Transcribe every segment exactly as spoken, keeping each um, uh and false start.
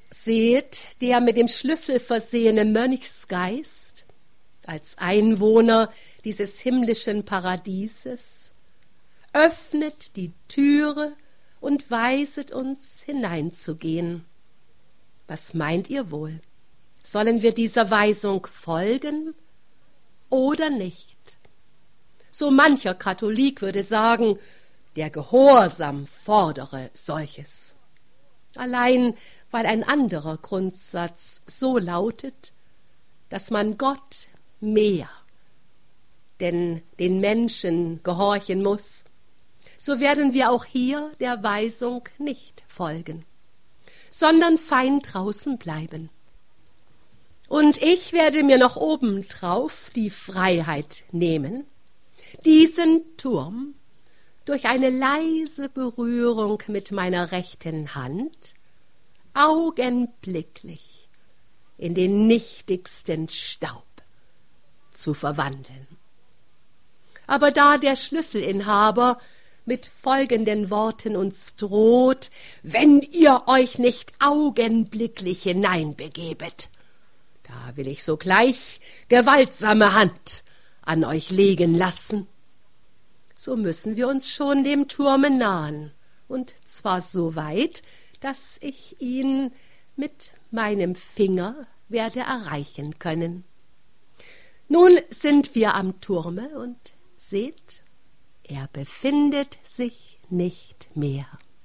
Seht, der mit dem Schlüssel versehene Mönchsgeist als Einwohner dieses himmlischen Paradieses öffnet die Türe und weiset uns hineinzugehen. Was meint ihr wohl? Sollen wir dieser Weisung folgen oder nicht? So mancher Katholik würde sagen, der Gehorsam fordere solches. Allein weil ein anderer Grundsatz so lautet, dass man Gott mehr, denn den Menschen gehorchen muss, so werden wir auch hier der Weisung nicht folgen, sondern fein draußen bleiben. Und ich werde mir noch obendrauf die Freiheit nehmen, diesen Turm durch eine leise Berührung mit meiner rechten Hand augenblicklich in den nichtigsten Staub zu verwandeln. Aber da der Schlüsselinhaber mit folgenden Worten uns droht: Wenn ihr euch nicht augenblicklich hineinbegebet, da will ich sogleich gewaltsame Hand an euch legen lassen, so müssen wir uns schon dem Turme nahen, und zwar so weit, dass ich ihn mit meinem Finger werde erreichen können. Nun sind wir am Turme und seht, er befindet sich nicht mehr.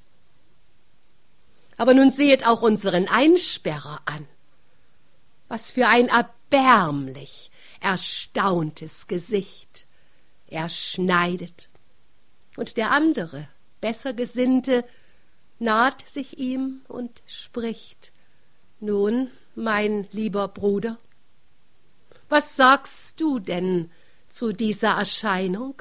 Aber nun seht auch unseren Einsperrer an. Was für ein erbärmlich erstauntes Gesicht er schneidet. Und der andere, besser Gesinnte, naht sich ihm und spricht: Nun, mein lieber Bruder, was sagst du denn zu dieser Erscheinung?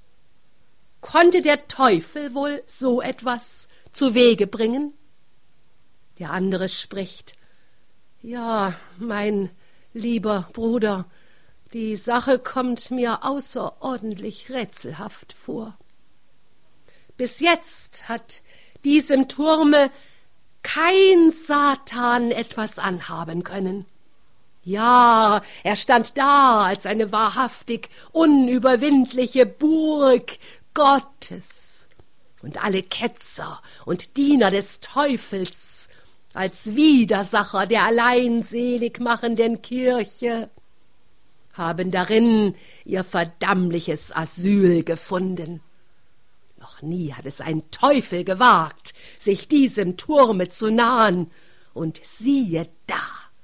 Konnte der Teufel wohl so etwas zu Wege bringen? Der andere spricht: Ja, mein lieber Bruder, die Sache kommt mir außerordentlich rätselhaft vor. Bis jetzt hat diesem Turme kein Satan etwas anhaben können. Ja, er stand da als eine wahrhaftig unüberwindliche Burg Gottes, und alle Ketzer und Diener des Teufels als Widersacher der allein seligmachenden Kirche haben darin ihr verdammliches Asyl gefunden. Noch nie hat es ein Teufel gewagt, sich diesem Turme zu nahen, und siehe da,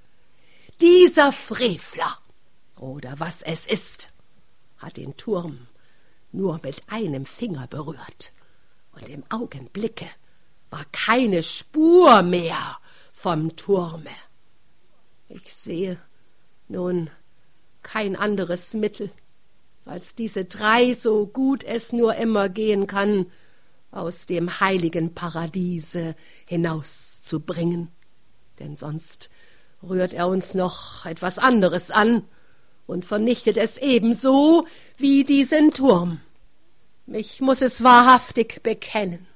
dieser Frevler, oder was es ist, hat den Turm nur mit einem Finger berührt, und im Augenblicke war keine Spur mehr vom Turme. Ich sehe nun kein anderes Mittel, als diese drei, so gut es nur immer gehen kann, aus dem heiligen Paradiese hinauszubringen. Denn sonst rührt er uns noch etwas anderes an und vernichtet es ebenso wie diesen Turm. Ich muß es wahrhaftig bekennen.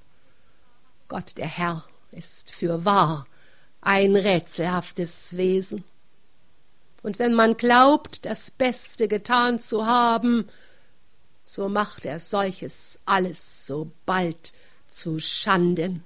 Gott, der Herr, ist fürwahr ein rätselhaftes Wesen. Und wenn man glaubt, das Beste getan zu haben, so macht er solches alles so bald zu Schanden.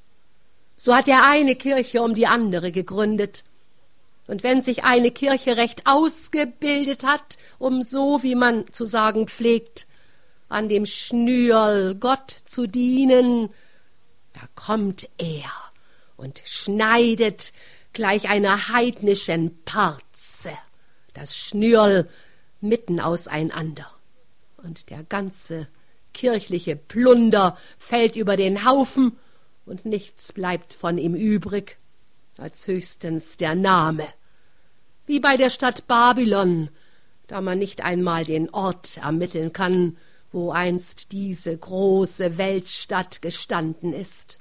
So hat er eine Kirche um die andere gegründet. Und wenn sich eine Kirche recht ausgebildet hat, um so, wie man zu sagen pflegt, an dem Schnürl Gott zu dienen, da kommt er und schneidet gleich einer heidnischen Parze das Schnürl mitten auseinander, und der ganze kirchliche Plunder fällt über den Haufen, und nichts bleibt von ihm übrig, als höchstens der Name, wie bei der Stadt Babylon, da man nicht einmal den Ort ermitteln kann, wo einst diese große Weltstadt gestanden ist.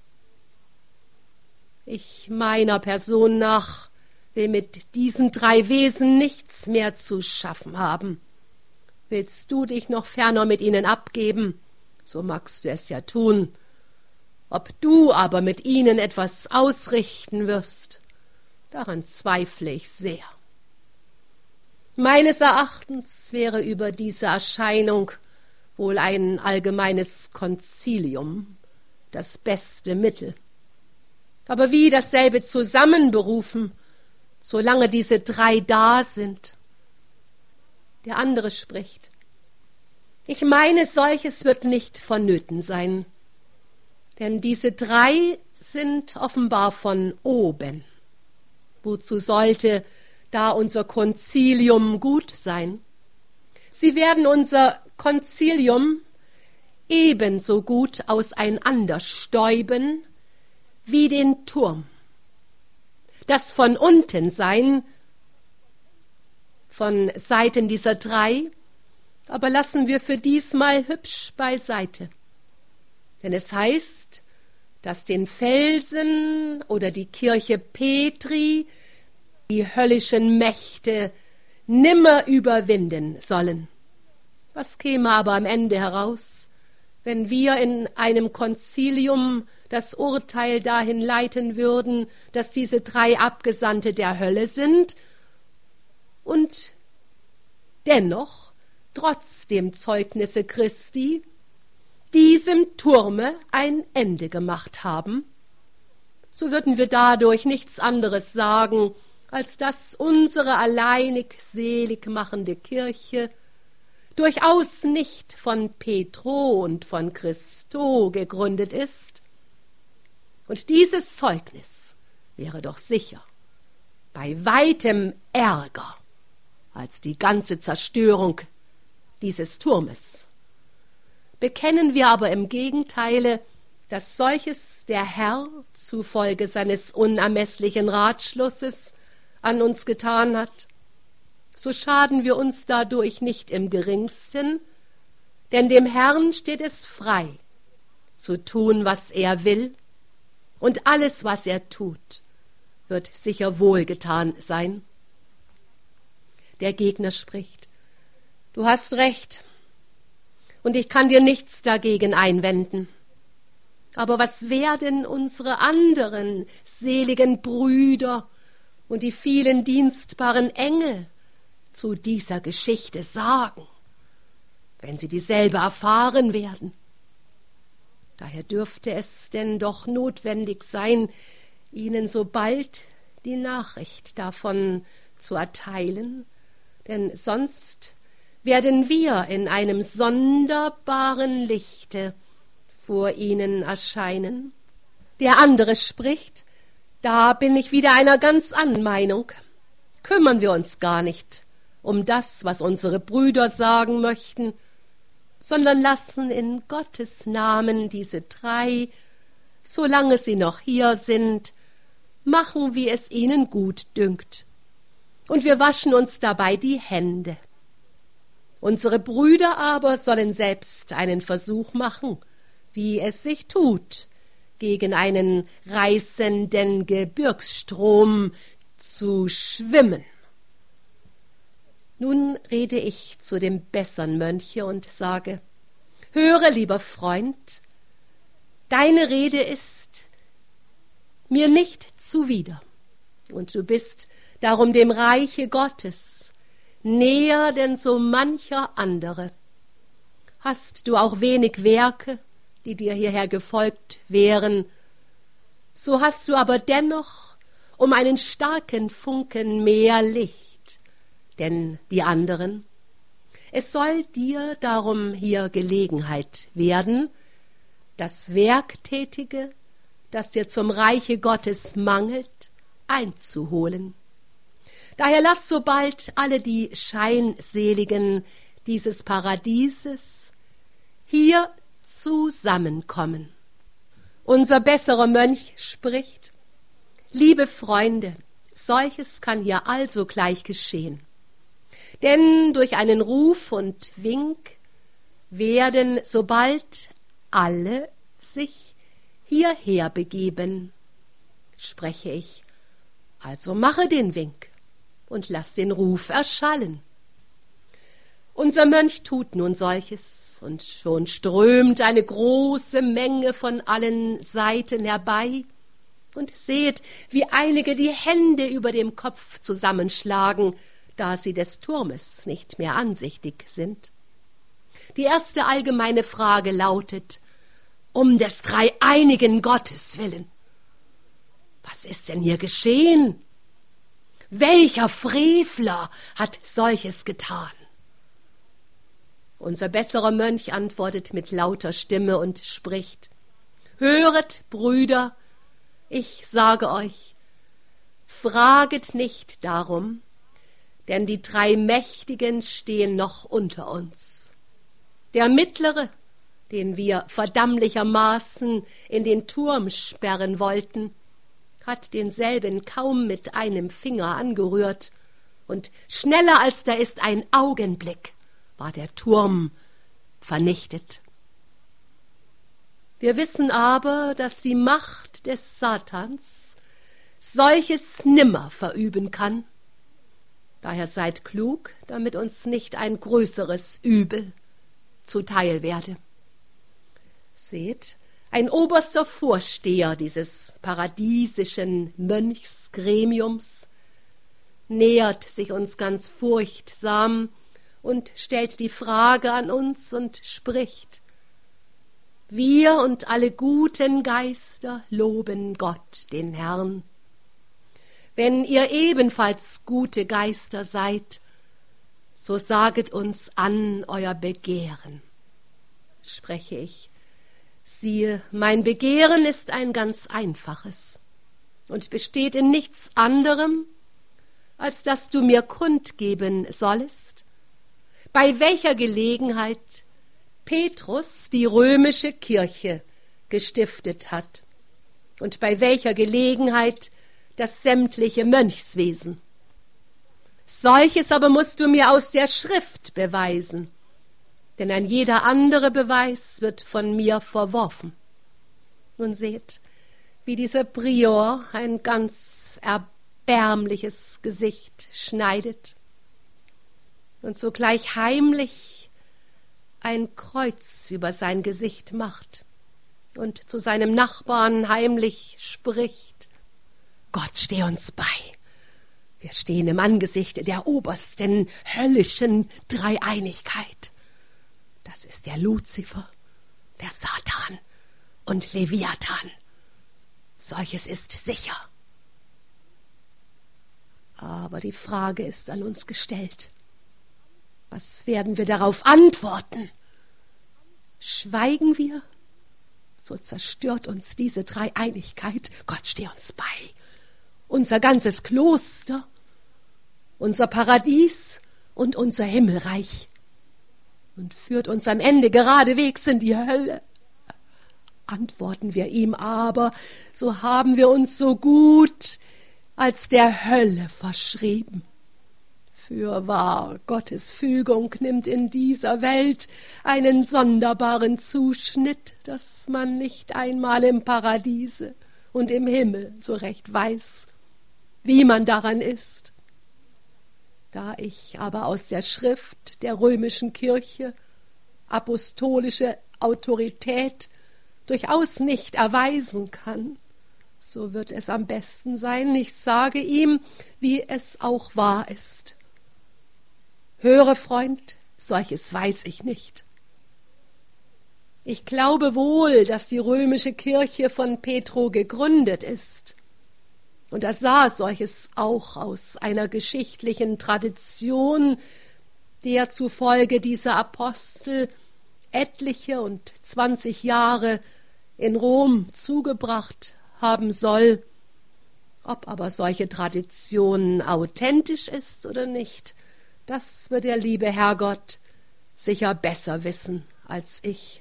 Ich meiner Person nach will mit diesen drei Wesen nichts mehr zu schaffen haben. Willst du dich noch ferner mit ihnen abgeben, so magst du es ja tun. Ob du aber mit ihnen etwas ausrichten wirst, Daran zweifle ich sehr. Meines Erachtens wäre über diese Erscheinung wohl ein allgemeines Konzilium das beste Mittel. Aber wie dasselbe zusammenberufen, solange diese drei da sind? Der andere spricht: Ich meine, solches wird nicht vonnöten sein, denn diese drei sind offenbar von oben. Wozu sollte da unser Konzilium gut sein? Sie werden unser Konzilium ebenso gut auseinanderstäuben wie den Turm. Das von unten sein, von Seiten dieser drei, aber lassen wir für diesmal hübsch beiseite. Denn es heißt, dass den Felsen oder die Kirche Petri die höllischen Mächte nimmer überwinden sollen. Was käme aber am Ende heraus, wenn wir in einem Konzilium das Urteil dahin leiten würden, dass diese drei Abgesandte der Hölle sind und dennoch, trotz dem Zeugnisse Christi, diesem Turme ein Ende gemacht haben? So würden wir dadurch nichts anderes sagen, als dass unsere alleinig selig machende Kirche durchaus nicht von Petro und von Christo gegründet ist. Und dieses Zeugnis wäre doch sicher bei weitem ärger als die ganze Zerstörung dieses Turmes. Bekennen wir aber im Gegenteile, dass solches der Herr zufolge seines unermesslichen Ratschlusses an uns getan hat, so schaden wir uns dadurch nicht im geringsten, denn dem Herrn steht es frei, zu tun, was er will, und alles, was er tut, wird sicher wohlgetan sein. Der Gegner spricht: Du hast recht, und ich kann dir nichts dagegen einwenden. Aber was werden unsere anderen seligen Brüder und die vielen dienstbaren Engel zu dieser Geschichte sagen, wenn sie dieselbe erfahren werden? Daher dürfte es denn doch notwendig sein, ihnen sobald die Nachricht davon zu erteilen, denn sonst werden wir in einem sonderbaren Lichte vor ihnen erscheinen. Der andere spricht: Da bin ich wieder einer ganz anderen Meinung. Kümmern wir uns gar nicht um das, was unsere Brüder sagen möchten, sondern lassen in Gottes Namen diese drei, solange sie noch hier sind, machen, wie es ihnen gut dünkt. Und wir waschen uns dabei die Hände. Unsere Brüder aber sollen selbst einen Versuch machen, wie es sich tut, gegen einen reißenden Gebirgsstrom zu schwimmen. Nun rede ich zu dem bessern Mönche und sage: Höre, lieber Freund, deine Rede ist mir nicht zuwider, und du bist darum dem Reiche Gottes näher denn so mancher andere. Hast du auch wenig Werke, die dir hierher gefolgt wären, so hast du aber dennoch um einen starken Funken mehr Licht denn die anderen. Es soll dir darum hier Gelegenheit werden, das Werktätige, das dir zum Reiche Gottes mangelt, einzuholen. Daher lass sobald alle die Scheinseligen dieses Paradieses hier zusammenkommen. Unser besserer Mönch spricht: Liebe Freunde, solches kann hier also gleich geschehen. Denn durch einen Ruf und Wink werden sobald alle sich hierher begeben. Spreche ich: Also mache den Wink und lass den Ruf erschallen. Unser Mönch tut nun solches, und schon strömt eine große Menge von allen Seiten herbei, Und seht, wie einige die Hände über dem Kopf zusammenschlagen, da sie des Turmes nicht mehr ansichtig sind. Die erste allgemeine Frage lautet: Um des dreieinigen Gottes willen. Was ist denn hier geschehen? Welcher Frevler hat solches getan? Unser besserer Mönch antwortet mit lauter Stimme und spricht: Höret, Brüder, ich sage euch, fraget nicht darum, denn die drei Mächtigen stehen noch unter uns. Der Mittlere, den wir verdammlichermaßen in den Turm sperren wollten, hat denselben kaum mit einem Finger angerührt, und schneller als da ist ein Augenblick war der Turm vernichtet. Wir wissen aber, dass die Macht des Satans solches nimmer verüben kann. Daher seid klug, damit uns nicht ein größeres Übel zuteil werde. Seht, ein oberster Vorsteher dieses paradiesischen Mönchsgremiums nähert sich uns ganz furchtsam und stellt die Frage an uns und spricht: Wir und alle guten Geister loben Gott, den Herrn. Wenn ihr ebenfalls gute Geister seid, so saget uns an euer Begehren. Spreche ich: Siehe, mein Begehren ist ein ganz einfaches und besteht in nichts anderem, als dass du mir kundgeben sollest, bei welcher Gelegenheit Petrus die römische Kirche gestiftet hat und bei welcher Gelegenheit das sämtliche Mönchswesen. Solches aber musst du mir aus der Schrift beweisen, denn ein jeder andere Beweis wird von mir verworfen. Nun seht, wie dieser Prior ein ganz erbärmliches Gesicht schneidet und sogleich heimlich ein Kreuz über sein Gesicht macht und zu seinem Nachbarn heimlich spricht: Gott steh uns bei. Wir stehen im Angesicht der obersten höllischen Dreieinigkeit. Das ist der Luzifer, der Satan und Leviathan. Solches ist sicher. Aber die Frage ist an uns gestellt: Was werden wir darauf antworten? Schweigen wir, so zerstört uns diese Dreieinigkeit. Gott steh uns bei. Unser ganzes Kloster, unser Paradies und unser Himmelreich, und führt uns am Ende geradewegs in die Hölle. Antworten wir ihm aber, so haben wir uns so gut als der Hölle verschrieben. Fürwahr, Gottes Fügung nimmt in dieser Welt einen sonderbaren Zuschnitt, dass man nicht einmal im Paradiese und im Himmel so recht weiß, wie man daran ist. Da ich aber aus der Schrift der römischen Kirche apostolische Autorität durchaus nicht erweisen kann, so wird es am besten sein, ich sage ihm, wie es auch wahr ist. Höre, Freund, solches weiß ich nicht. Ich glaube wohl, dass die römische Kirche von Petro gegründet ist. Und er sah solches auch aus einer geschichtlichen Tradition, der zufolge dieser Apostel etliche und zwanzig Jahre in Rom zugebracht haben soll. Ob aber solche Tradition authentisch ist oder nicht, das wird der liebe Herrgott sicher besser wissen als ich.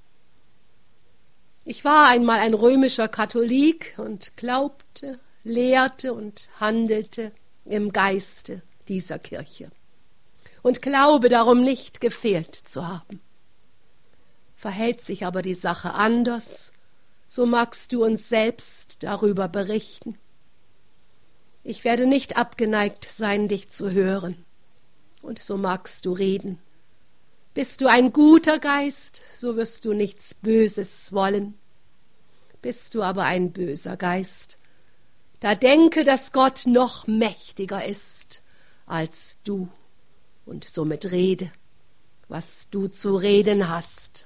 Ich war einmal ein römischer Katholik und glaubte, lehrte und handelte im Geiste dieser Kirche und glaube darum nicht gefehlt zu haben. Verhält sich aber die Sache anders, so magst du uns selbst darüber berichten. Ich werde nicht abgeneigt sein, dich zu hören, und so magst du reden. Bist du ein guter Geist, so wirst du nichts Böses wollen. Bist du aber ein böser Geist, da denke, dass Gott noch mächtiger ist als du und somit rede, was du zu reden hast.